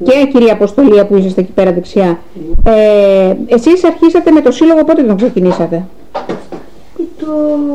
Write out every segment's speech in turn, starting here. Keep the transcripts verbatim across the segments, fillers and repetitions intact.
και κυρία Αποστολία που είσαστε εκεί πέρα δεξιά. Ε, εσείς αρχίσατε με το σύλλογο, πότε τον ξεκινήσατε? Το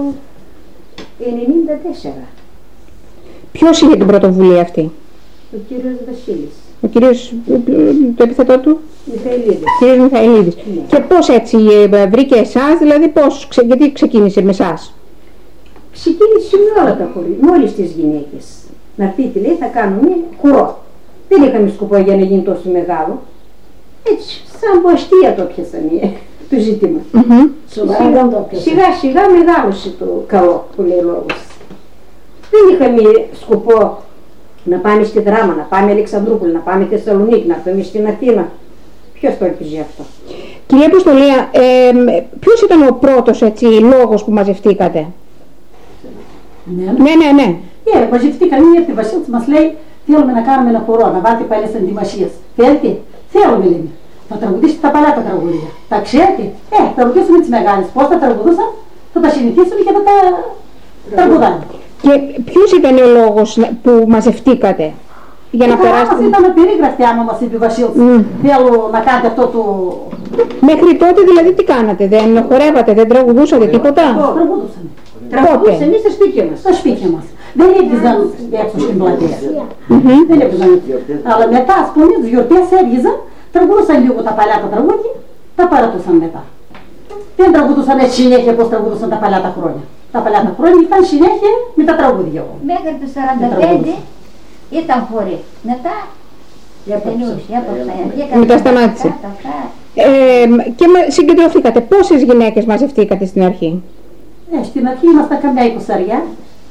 ενενήντα τέσσερα. Ποιος είχε την πρωτοβουλία αυτή? Ο κύριος Βασίλης. Ο κύριος, το επιθετό του? Μιχαηλίδης. Κύριος Μιχαηλίδης. Ναι. Και πώς έτσι βρήκε εσάς, δηλαδή πώς, γιατί ξεκίνησε με εσάς? Ξεκίνησε με όλα τα χωρί, με όλες τις γυναίκες. Να έρθείτε, λέει, θα κάνουμε χορό. Δεν είχαμε σκοπό για να γίνει τόσο μεγάλο. Έτσι, σαν ποαστία το πιάσαμε το ζήτημα. Mm-hmm. Σιγά, σιγά σιγά μεγάλωσε το καλό που λέει λόγος. Δεν είχαμε σκοπό να πάμε στη Δράμα, να πάμε Αλεξανδρούπολη, να πάμε Θεσσαλονίκη, να πάμε στην Αθήνα. Ποιος το ελπίζει αυτό? Κυρία Αποστολία, ε, ποιος ήταν ο πρώτος έτσι, λόγος που μαζευτήκατε? Ναι, ναι, ναι. ναι. Ε, μαζευτήκαμε, ήρθε ο Βασίλης, μας λέει, θέλουμε να κάνουμε ένα χορό, να βάλετε πάλι ενδυμασίες. Θέλετε? Θέλουμε, λέμε. Θα τραγουδήσετε τα παλιά τα τραγουδία. Τα ξέρετε? Ε, θα ρωτήσουμε τις μεγάλες. Πώς θα τραγουδούσαν, θα τα συνηθίσουμε και θα τα τραγουδάνε. Και ποιος ήταν ο λόγος που μαζευτήκατε για να ε, περάσετε? Μας ήταν απερίγραπτη άμα μας είπε ο Βασίλης. Mm. Θέλω να κάνετε αυτό το... Μέχρι τότε δηλαδή τι κάνατε, δεν χορεύατε, δεν τραγουδούσατε τίποτα? Τραγουδούσαμε. Τραγουδούσαμε εμείς στα σπίτια μας. Στα σπίτια μας. Δεν έπαιζαν έξω στην πλατεία. Mm-hmm. Δεν έπαιζαν. Αλλά μετά, ας πούμε, τις γιορτές έβγαζαν, τραγουδούσαν λίγο τα παλιά τα τραγούδια, τα παρατούσαν μετά. Δεν τραγουδούσαν έτσι συνέχεια όπως τραγουδούσαν τα παλιά τα χρόνια. Τα παλιά τα χρόνια ήταν συνέχεια με τα τραγούδια. Μέχρι το σαράντα πέντε ήταν χωρί. Μετά τελείωσε. Μετά σταμάτησε. Ε, και συγκεντρωθήκατε. Πόσες γυναίκες μαζευτήκατε στην αρχή? Ε, στην αρχή ήμασταν καμιά εικοσαριά.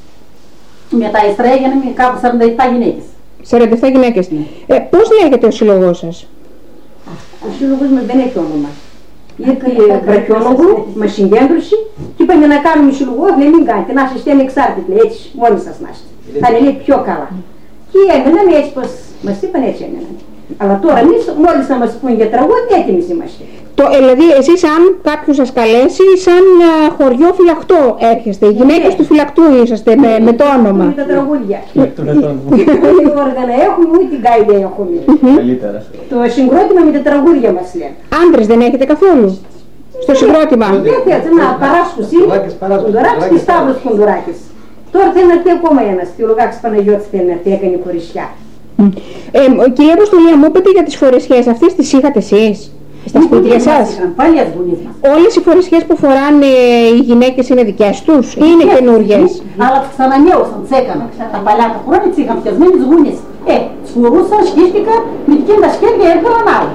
Μετά ύστερα έγιναν κάπου σαράντα επτά γυναίκες. σαράντα επτά γυναίκες. Mm. Ε, πώς λέγεται ο σύλλογός σας? Ο σύλλογος μας δεν έχει όνομα. Ήρθε βραχιόλογο, μας συγκέντρωσε και είπαμε να κάνουμε σύλλογο, λέει μην κάνετε, να είστε ανεξάρτητοι, έτσι, μόνοι σας να είστε. Θα είναι πιο καλά. Και έμεναν έτσι πως μας είπαν, έτσι έμεναν. Αλλά τώρα εμείς μόλις να μας πούν για τραγούδι, έτοιμες είμαστε. Το, δηλαδή εσείς αν κάποιος σας καλέσει σαν α, χωριό φυλακτό έρχεστε, οι γυναίκες του φυλακτού είσαστε με, με το όνομα. Με τα τραγούδια. Ούτε όργανα έχουμε, ούτε γκάιδε έχουμε. Το συγκρότημα με τα τραγούδια μας λένε. Άντρες δεν έχετε καθόλου στο συγκρότημα? Δεν θέλετε να παράσχους είναι Κοντουράκης και Σταύρος Κοντουράκης. Τώρα θέλει να έρθει ακόμα ένας, Θεολογάκης Παναγιώτης θέλει να έρθει, έκανε χωρισιά. Ε, κυρία Αποστολία, μου είπατε για τις φορεσιές, αυτές τις είχατε εσείς στα σπίτια σας? Όλες οι φορεσιές που φοράνε οι γυναίκες είναι δικές τους ή είναι καινούργιες? Αλλά τις ξανανέωσαν, τις έκαναν. Τα παλιά τα χρόνια τις είχαν φτιασμένες γούνες. Ε, τις φορούσαν, σκίστηκαν, με εκείνα τα σκέρια έρχοναν άλλα.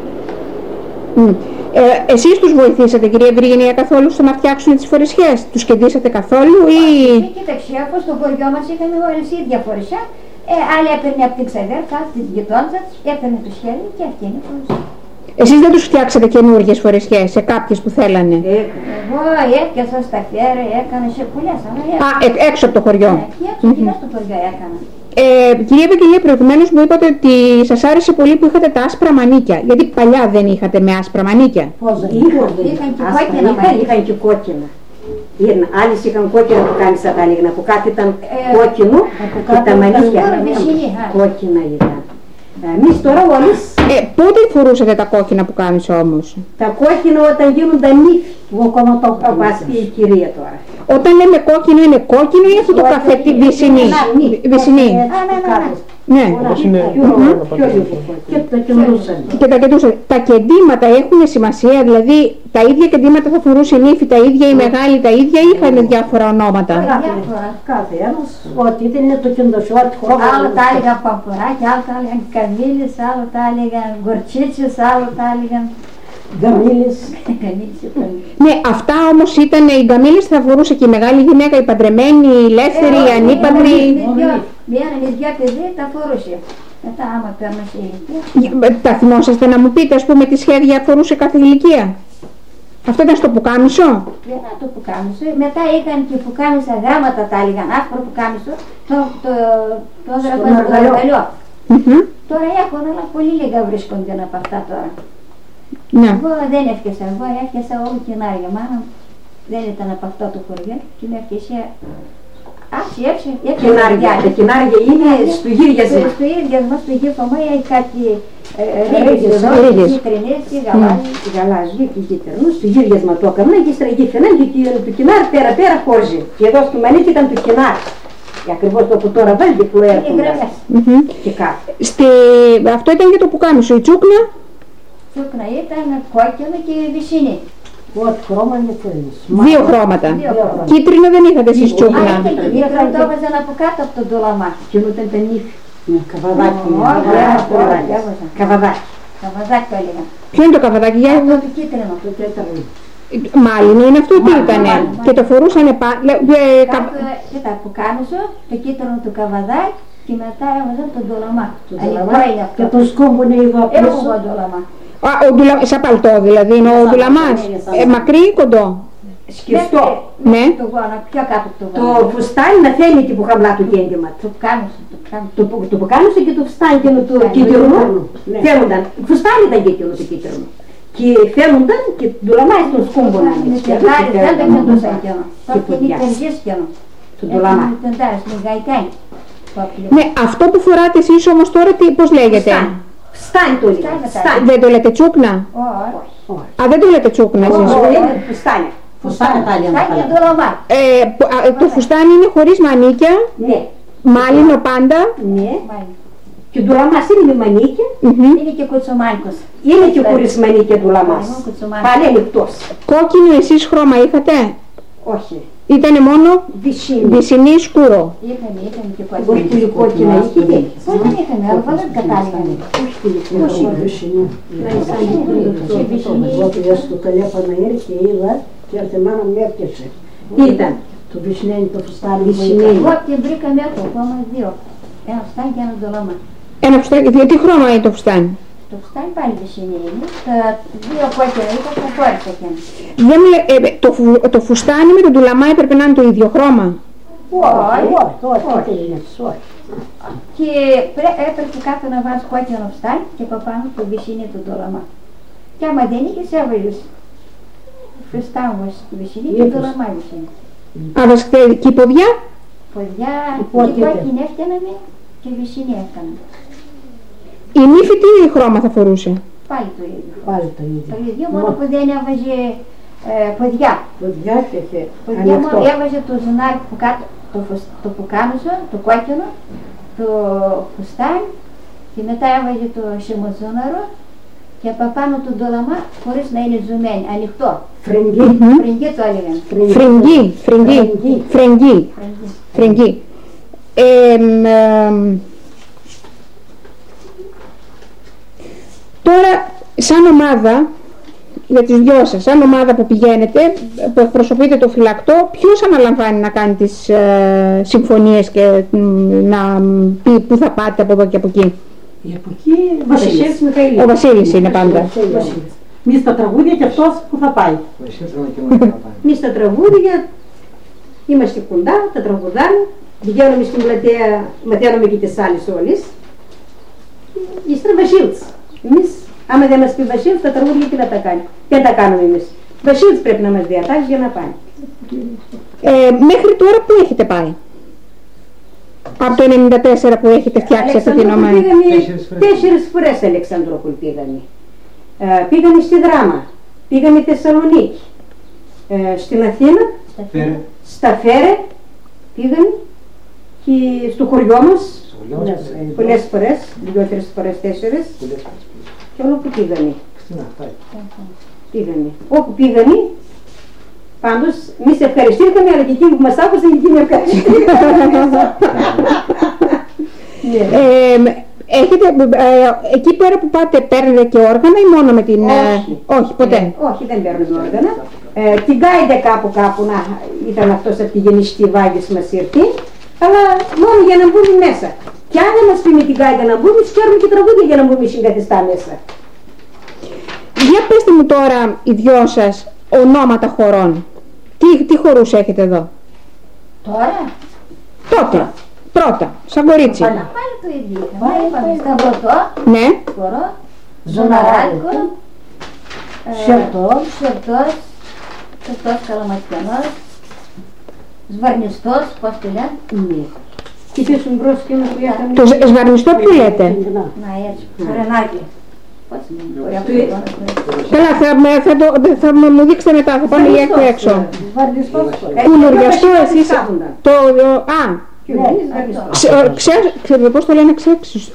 Ε, εσείς τους βοηθήσατε, κυρία Ευγενία, καθόλου στο να φτιάξουν τις φορεσιές? Τους κεντήσατε καθόλου ή... Ε, κοίταξε, όπως στο χωριό μας είχαμε όλες η ίδια φορεσιά. Ε, άλλη έπαιρνε από την ξαδέρφα, τη γειτόνισσα της, έπαιρνε το σχέδιο και αυτή είναι η φορεσιά. Εσείς δεν τους φτιάξατε καινούργιες φορεσιές σε κάποιες που θέλανε? Εγώ έπιασα στα χέρια, έκανα σε πολλές. Α, ε, έξω από το χωριό. Ναι, και έξω και μέσα στο χωριό έκανα. Ε, κυρία Ευαγγελία, προηγουμένως μου είπατε ότι σας άρεσε πολύ που είχατε τα άσπρα μανίκια. Γιατί παλιά δεν είχατε με άσπρα μανίκια? Πώς δεν είχαν? Είχαν και κόκκινα μανίκια. Είχαν και κόκκινα. Άλλες είχαν κόκκινα που κάμισα τα λίγα, που κάτι ήταν κόκκινο και τα μανίκια κόκκινα ήταν. Εμείς τώρα όλες... Ε, πότε φορούσατε τα κόκκινα που κάμισα όμως? Τα κόκκινα όταν γίνουν τα νύφη. Εγώ ακόμα το έχω πει η κυρία τώρα. Όταν λέμε κόκκινο είναι κόκκινο ή αυτό το καφέ βυσσινή? Βυσσινή. Ναι. Και τα κεντούσαν. Τα κεντήματα έχουν σημασία, δηλαδή τα ίδια κεντήματα θα φορούσε η νύφη, τα ίδια η μεγάλη, τα ίδια ή είχαν διάφορα ονόματα? Κάθε ένας, ό,τι ήταν είναι το κεντοσιότη χώρο. Άλλο τα έλεγαν παπουράκια, άλλο τα έλεγαν καμίλες, άλλο τα έλεγαν γκορτσίτσες, άλλο τα έλεγαν γκαμίλες. Ναι, αυτά όμως ήταν οι γκαμίλες, θα φορούσε και η μεγάλη γυναίκα, η παντρεμένη, η ελεύθερη, η ανήπαντρη. Μία νησιά παιδί τα φορούσε. Μετά άμα πέρνασε η ηλικία. Τα θυμόσαστε να μου πείτε, ας πούμε, τι σχέδια φορούσε κάθε ηλικία? Αυτό ήταν στο πουκάμισο? Δεν ήταν το πουκάμισο. Μετά είχαν και πουκάμισα γράμματα, τα έλεγαν άσπρο πουκάμισο. Το, το, το έγραφαν στο μαργαλιό. Τώρα έχουν, αλλά πολύ λίγα βρίσκονται από αυτά τώρα. Ναι. Εγώ δεν έφτιασα, εγώ έφτιασα όλο κενάρια. Μάνα δεν ήταν από αυτό το χωριό και με έφτιασε. Άσυ, έφτιασε. Τα κενάρια είναι στουγίρια μας. Στουγίρια μας, στο γύφο μου, έχει κάτι ρίγες, κίτρινες και γαλάζιοι και κίτρινους, του γύριασμα το έκανα και ύστερα γύφαιναν και το κοινάρ πέρα πέρα χώριζε. Και εδώ στο μανίκι ήταν το κοινάρ. Ακριβώς το που τώρα βάλει που έρχονται και κάτω. Αυτό ήταν για το πουκάμισο. Η τσούκνα? Τσούκνα ήταν κόκκινο και βυσσινή. Δύο χρώματα. Κίτρινο δεν είχατε εσείς τσούκνα? Κίτρινο το έβαζαν από κάτω από τον ντολαμά. Και όταν ήταν νύχη. Καβαδάκι. Καβαδάκι. Καβαδάκι το έλεγαν. Ποιο είναι το καβαδάκι? Αυτό το κίτρινο. Μάλινο είναι αυτό, τι ήτανε? Και το φορούσανε πάνω. Κοίτα, που κάμισο, το κίτρινο του καβαδάκι και μετά έβαζαν τον ντολαμά. Και το σκόμπουνε εγώ απ' Έχω εγώ ντολαμά. Σαν παλτό δηλαδή είναι ο ντουλαμάς? Μακρύ ή κοντό? Σκιστό. Ναι. Το γόνα, πιο κάτω από το Το φουστάνι να θέλει και που χαμλά του γέντημα. Το πουκάμισο. Το πουκάμισο και το φουστάνι του κίτρινου θέλονταν. Φουστάνι ήταν κίτρινο το κίτρινο. Και θέλονταν και ντουλαμά στον σκόμπονα. Δεν το κεντούσαν καινό. Το κεντούσαν καινό. Το ντουλαμά. Ναι, αυτό που φοράτε εσείς όμως τώρα πώς λέγεται? Φουστάνι το λέγεται. Δεν το λέτε τσούκνα? Α, δεν το λέτε τσούκνα εσείς? Φουστάνι. Φουστάνι τα και ντολαμά. Το φουστάνι είναι χωρίς μανίκια? Ναι. Μάλινο πάντα? Ναι. Και ο ντουλαμάς είναι με μανίκια. Είναι και κουτσομάνικος. Είναι και χωρίς μανίκια ντουλαμάς. Πάλι ανοιχτός. Κόκκινο εσείς χρώμα είχατε? Όχι. Ήτανε μόνο βυσσινή σκούρο? Είχαμε, είχαμε και πολύ κόκκινα είχε. Πώς δεν είχαμε, αλλά δεν κατάληγαν. Όχι βυσσινή. Εγώ πήγα στο τηλέφωνο και είδα και έρθε μάνα μου έπιασε. Τι ήταν? Το βυσσινένι, το φουστάνι. Εγώ και βρήκαμε αυτό, ακόμα δύο. Ένα φουστάνι και ένα ντολαμά. Ένα φουστάνι, τι χρώμα είναι το φουστάνι? Το φουστάνι πάλι βυσσινή είναι. Τα δύο κόκκινα ήταν τα χώρισα και ένα. Δεν μου λέ- ε, το, φου, το φουστάνι με τον ντουλαμά έπρεπε να είναι το ίδιο χρώμα? Όχι, όχι, όχι. Και πρέ- έπρεπε κάτω να βάζεις κόκκινο φουστάνι και από πάνω το βυσσινή του ντολαμά. Και άμα δεν είχες έβαλες φουστάνι βυσσινή και ντολαμά βυσσινή. Α, βάζετε εκεί ποδιά? Ποδιά και κόκκινη έφτιαναμε και βυσσινή έφτιαναμε. Η νύφη τι χρώμα θα φορούσε? Πάλι το ίδιο. Πάλι το ίδιο. Το ίδιο, μόνο που δεν έβαζε ε, ποδιά. Ποδιά και είχε Ποδιά μόνο ανοιχτό. έβαζε το ζουνάρι που κάτω, το, φουσ- το πουκάμισο, το κόκκινο, το φουστάνι και μετά έβαζε το χειμωζούναρο και από πάνω το ντολαμά χωρίς να είναι ζουμένη, ανοιχτό. Φρεγγί. Φρεγγί το έλεγαν. Φρεγγί, φρεγγί, φρεγγί, φρεγγί. Ε, ε, τώρα, σαν ομάδα, για τις δυο σας, σαν ομάδα που πηγαίνετε, που εκπροσωπείτε το φυλακτό, ποιος αναλαμβάνει να κάνει τις ε, συμφωνίες και μ, να πει πού θα πάτε από εδώ και από εκεί? Η εποχή Βασίλης. Ο Βασίλης είναι πάντα. Μη στα τραγούδια και αυτός που θα πάει. Εμείς στα τραγούδια είμαστε κοντά, τα τραγουδάμε, πηγαίνουμε στην πλατεία, μαθαίνουμε και τις άλλες όλες. Ύστερα Βασίλης. Εμείς, άμα δεν μας πει Βασίλης, τα τραγούδια τι να τα κάνει. Δεν τα κάνουμε εμείς. Βασίλης πρέπει να μας διατάξει για να πάει. Ε, μέχρι τώρα πού έχετε πάει? Από το ενενήντα τέσσερα που έχετε φτιάξει αυτή την ομάδα? Τέσσερις φορές σε Αλεξανδρόπολη πήγαμε. Ε, πήγαμε στη Δράμα, πήγαμε στη Θεσσαλονίκη, ε, στην Αθήνα, Φέρε. στα Φέρε πήγαμε και στο χωριό μας πολλές φορές, δύο-τρεις φορές, τέσσερις και όλο που πήγαμε. Πήγαμε. Όπου πήγαμε, πάντως εμείς ευχαριστήκαμε, αλλά και εκείνοι που μας άκουσαν και εκείνοι ευχαριστήκαμε. Ε, έχετε, ε, εκεί πέρα που πάτε παίρνετε και όργανα ή μόνο με την... Όχι, ε, όχι ποτέ. Ε, όχι, δεν παίρνουμε όργανα. Ε, την Γκάιντε κάπου κάπου να ήταν αυτός από τη γεννηστή Βάγης μας ήρθε, αλλά μόνο για να μπούμε μέσα. Και αν δεν μας πει με την Γκάιντε να μπούμε, σκέρουμε και τραγούδια για να μπούμε συγκαθιστά μέσα. Για πέστε μου τώρα οι δυο σας ονόματα χωρών. Τι, τι χορούς έχετε εδώ? Τώρα, Τότε, πρώτα, σαν κορίτσι. πάλι το ίδιο. Είπαμε σταυρωτό, Ναι. χορό, ζωναράκο, Σερτός. σερτός, σερτός καλαματιανός, σβαρνιστός, πώς το λένε. Ναι. Και πίσω μπρος και να που έκανε. Το σβαρνιστό ποιο λέτε? Να έτσι, φρενάκι. Καλά, θα, θα, το, θα μου δείξετε μετά, θα πάνε οι έξω έξω. Κουλουριαστό εσείς, το, α, ξέρετε πώς το λένε ξέξεις,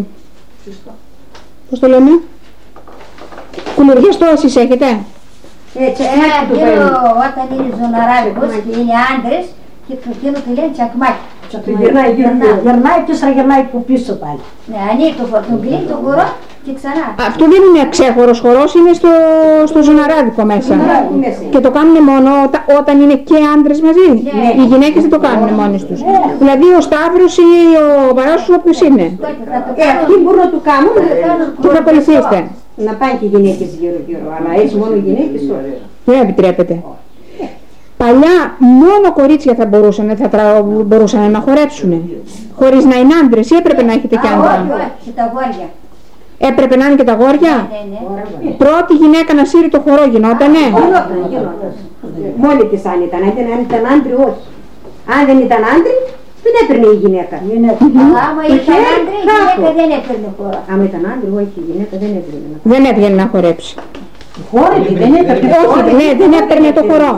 πώς το λένε, κουλουριαστό εσείς έχετε? Έτσι, όταν είναι ζωναράδικος και είναι άντρες και το εκείνο το λένε τσακμάκι. Γερνάει και ύστερα γερνάει από πίσω πάλι. Ναι, ανοίγει το χώρο, τον κλείνει το χώρο και ξανά. Αυτό δεν είναι ξέχωρος χορός, είναι στο, στο ζωναράδικο μέσα. Και το κάνουν μόνο όταν, όταν είναι και άντρες μαζί. Ναι. Οι γυναίκες δεν το κάνουν μόνες τους. Ναι. Δηλαδή ο Σταύρος ή ο Παράσος όποιος είναι. Ε, αυτοί μπορούν να το κάνουν. Και θα ακολουθήσετε. Να πάνε και οι γυναίκες γύρω-γύρω, αλλά έτσι μόνο οι γυναίκες όχι. Δεν επιτρέπεται. Παλιά μόνο κορίτσια θα μπορούσαν, θα τρα... μπορούσαν να χορέψουν. Χωρίς να είναι άντρες ή έπρεπε να έχετε κι άντρα? Όχι, όχι, και τα γόρια. Έπρεπε να είναι και τα γόρια. Ναι, ναι, ναι. Πρώτη γυναίκα να σύρει το χορό γινότανε. Γινόταν, γινόταν. Μόλι της αν ήταν, αν ήταν άντρη όχι. Αν δεν ήταν άντρη, δεν έπαιρνε η γυναίκα. Αλλά άμα ήταν άντρη, η γυναίκα δεν έπαιρνε χορό. Άμα ήταν άντρη, όχι, η γυναίκα δεν έπαιρνε. Δεν έβγαινε να χορέψει. Χόρευε, δεν έπαιρνε. Όχι, ναι, δεν έπαιρνε το χορό.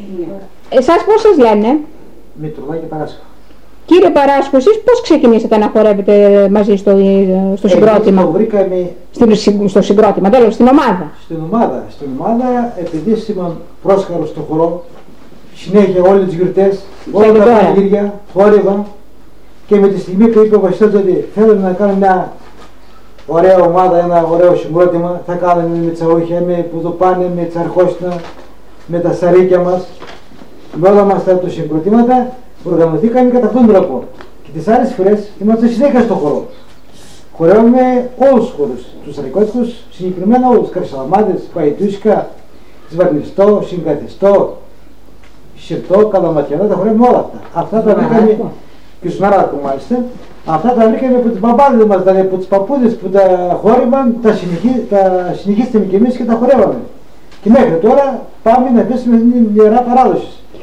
Εσάς πώς σας λένε? Μητροδάκη Παράσχο. Κύριε Παράσχο, εσείς πώς ξεκινήσατε να χορεύετε μαζί στο, στο συγκρότημα? Εγώ το βρήκαμε Στην, στο συγκρότημα, τέλος, στην ομάδα. Στην ομάδα, στην ομάδα, επειδή ήμουν πρόσχαρος στο χορό, συνέχεια όλες τις γιορτές, όλα τα πανηγύρια, χόρευα και με τη στιγμή που είπε ο Βασιλός ότι θέλουμε να κάνουμε μια ωραία ομάδα, ένα ωραίο συγκρότημα, θα κάνουμε με τσαούχια, με πουδουπάνε, με τσαρχόστινα, με τα σαρίκια μας, με όλα μας τα συγκροτήματα, οργανωθήκαμε κατά αυτόν τον τρόπο. Και τις άλλες φορές ήμασταν συνέχεια στο χορό. Χορεύουμε όλους τους χορούς, τους αρικότικους, συγκεκριμένα όλους, Καρσαλαμάδες, Παϊτούσικα, Σβαρνιστό, Συγκαθιστό, Σιρτό, Καλαματιανό, τα χορεύουμε όλα αυτά. Αυτά τα βρήκαμε και στον Άρακο μάλιστα. Αυτά τα βρήκαμε από τους μπαμπάδες μας, δηλαδή από τους παππούδες που τα χόρευαν, τα, συνεχί, τα συνεχίσαμε κι εμείς και τα χορεύαμε. Και μέχρι τώρα πάμε να πέσουμε μια ιερά παράδοση.